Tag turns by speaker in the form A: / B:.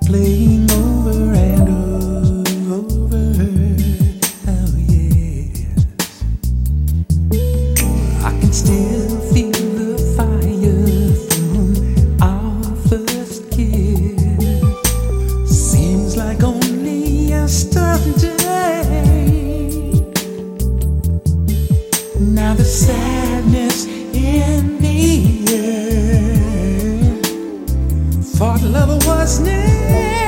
A: playing over and over. Oh yes, I can still feel the fire from our first kiss. Seems like only yesterday. Now the sadness in the air. Thought love was near.